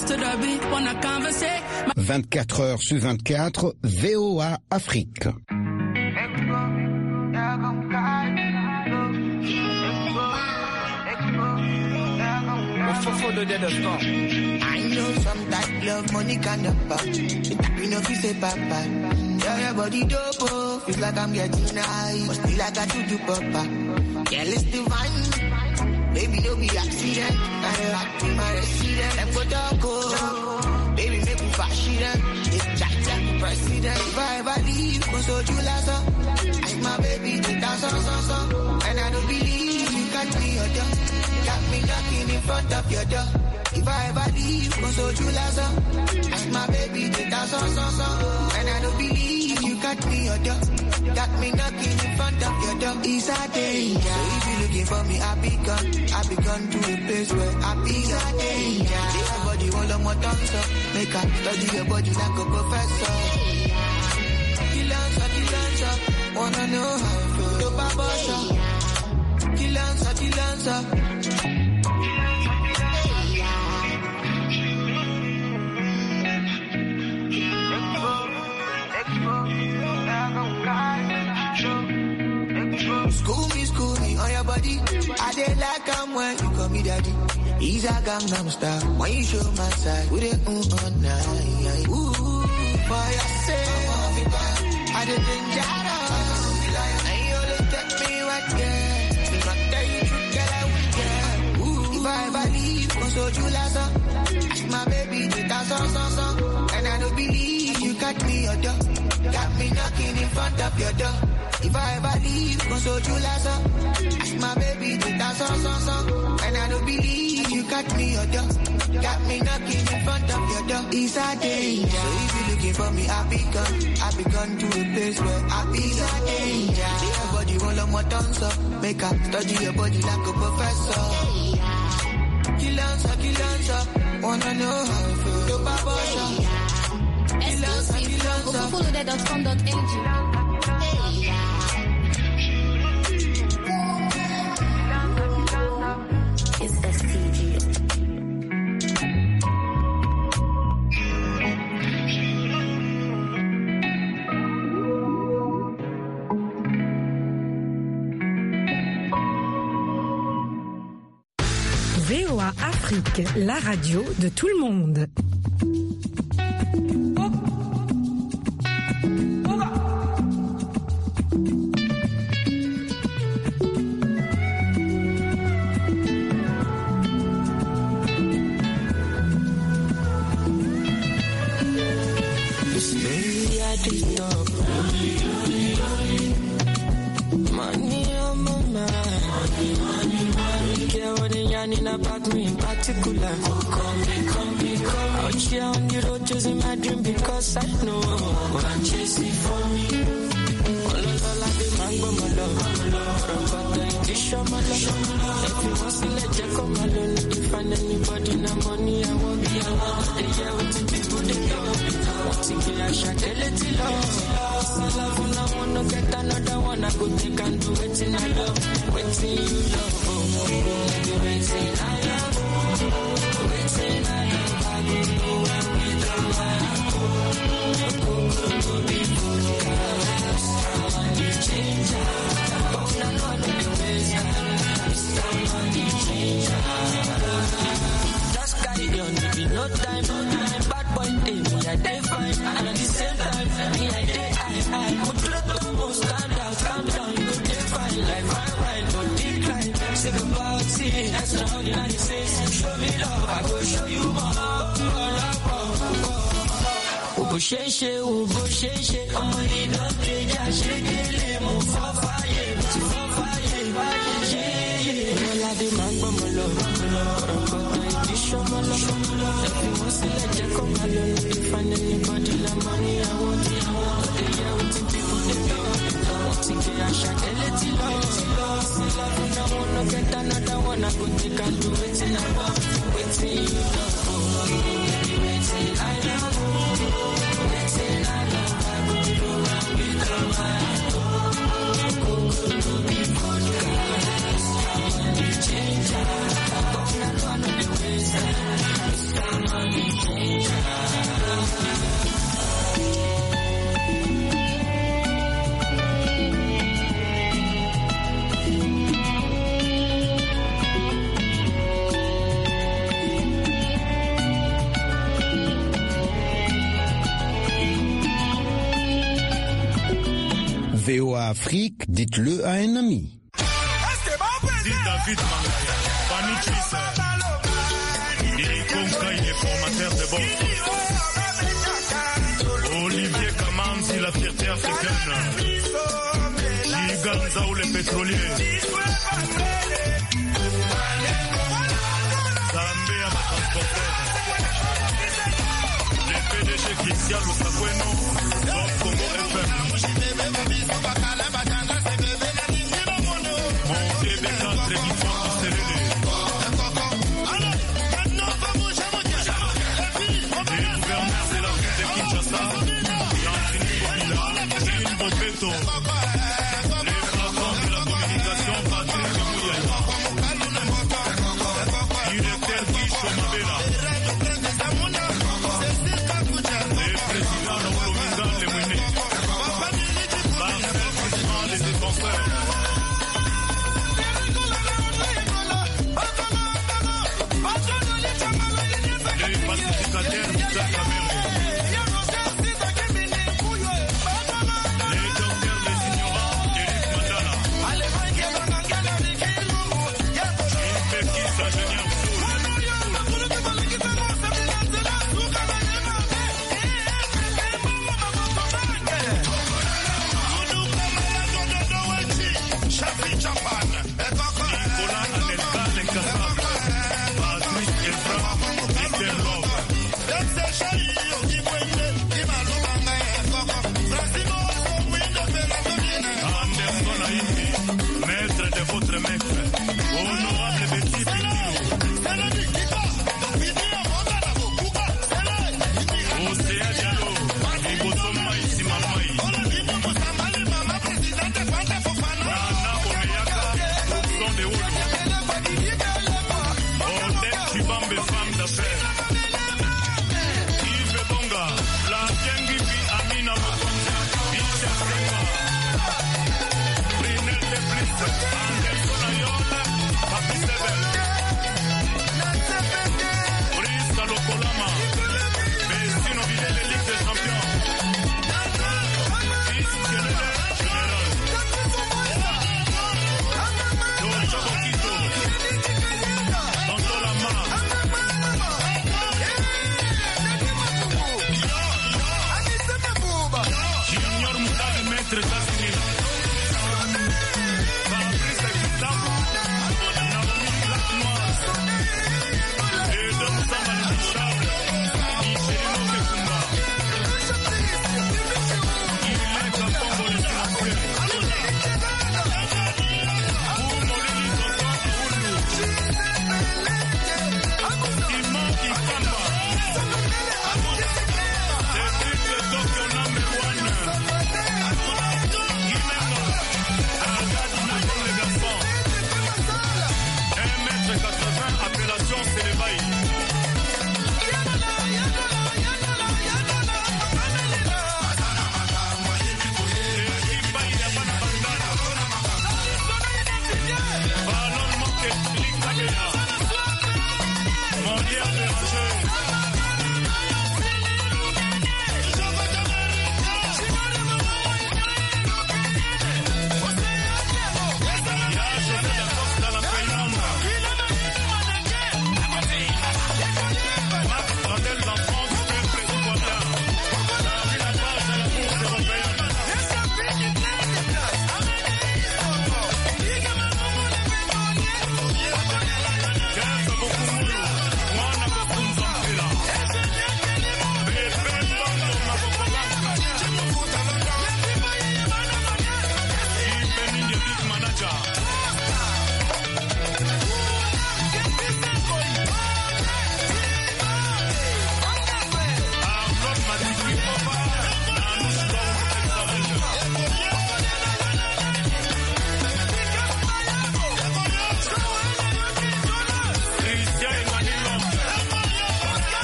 to the beat, wanna conversate. 24 heures sur 24, VOA Afrique. I know some that love money kind of pop. You know if you say papa, yeah, your body dope, oh. Feels like I'm getting high, but still I got to do papa. Yeah, it's divine. Baby, don't be accident. I'm back in my resident. Let's go talk, oh. Baby, make me fashion. It's Jack president. If I ever leave, cause so you last up. I'm my baby, they dance on. And I don't believe you got me your door. Got me knocking in front of your door. If I ever leave, cause so you last up. I'm my baby, they dance on. And I don't believe you got me your door. Got me knocking in front of your door. It's a danger. So if you looking for me, I be gone to a place where I be a danger. Your body all of my tongues up. Make up, study your body like a professor. Kill answer. Wanna know how I feel. No babosha. Kill answer. School me on your body. I did like I'm when you call me daddy. He's a Gangnam Style. When you show my side, with it all night. Ooh, for your sake, I did dangerous. And you look at me right there. You not tell you truth, girl, I will care. Ooh, if I ever leave, cause so you last up. My baby, they dance on. And I don't believe you got me your door. Got me knocking in front of your door. If I ever leave, cause so you last up. My baby, they dance on. And I don't believe you got me your door. Got me knocking in front of your door. It's a danger. So if you looking for me, I be gone to a place where I be a danger. Your body all of my tongues up. Make up, study your body like a professor. Kill answer. Wanna know how I feel. No babosha. Exclusive. Follow.com.ng. It's STG. VOA Afrique, la radio de tout le monde. About me in particular. Out here on the road chasing my dream because I know I'm chasing for me. All I be mango my love. But the show my love. If you want to let you come alone, if you find anybody na money, I won't be alone. They hear what the people they go. Want to get a shot, they let it love. So love when I wanna get another one, I go take and do it in I love. Waiting you love. Waiting I love, waiting I love, I go know I'm with the man. Go be focused, on the change. But I'm not the ways I'm on the change. Just carry on, if you no time, bad boy day, me I day fine. And at the same time, me I day I put the almost stand out, calm down, you go day fine. Like fine, no decline. Say goodbye, see, extraordinary says, show me love, I will show you more. Ubusheshe, only don't change, I shake it, move for fire, all I demand from my love, show my love, if you want to let you come alone, if you find anybody like money, I want it, they hear what the people they go, to get a shot, they let it love, and I wanna get another one, I go take and do it in a love, waiting you love, waiting I love, waiting I love, I go do it with the man, go be focused, I want to change, but I'm not the ways I'm on the VOA Afrique, dites-le à un ami. David Mangaya, Fanny Chissa, Eric Konka, il est formateur de bon. Olivier Kamanzi, la fierté africaine. Giganza ou les pétroliers. Zambé à ma transporteur. Les PDG Christian Lusabweno, Top Congo FM. Mon TB4 très fort du Séréné. Les gouverneurs de la ville de Kinshasa, Yantini Kobila, Gilles Bopeto. Les patrons de la communication, Patrick Mouyaï. Directeur Guicho Mabela. Les présidents Olominga Lemouine. Marcel Guzman, les défenseurs. Les pacificateurs Moussa Kamere.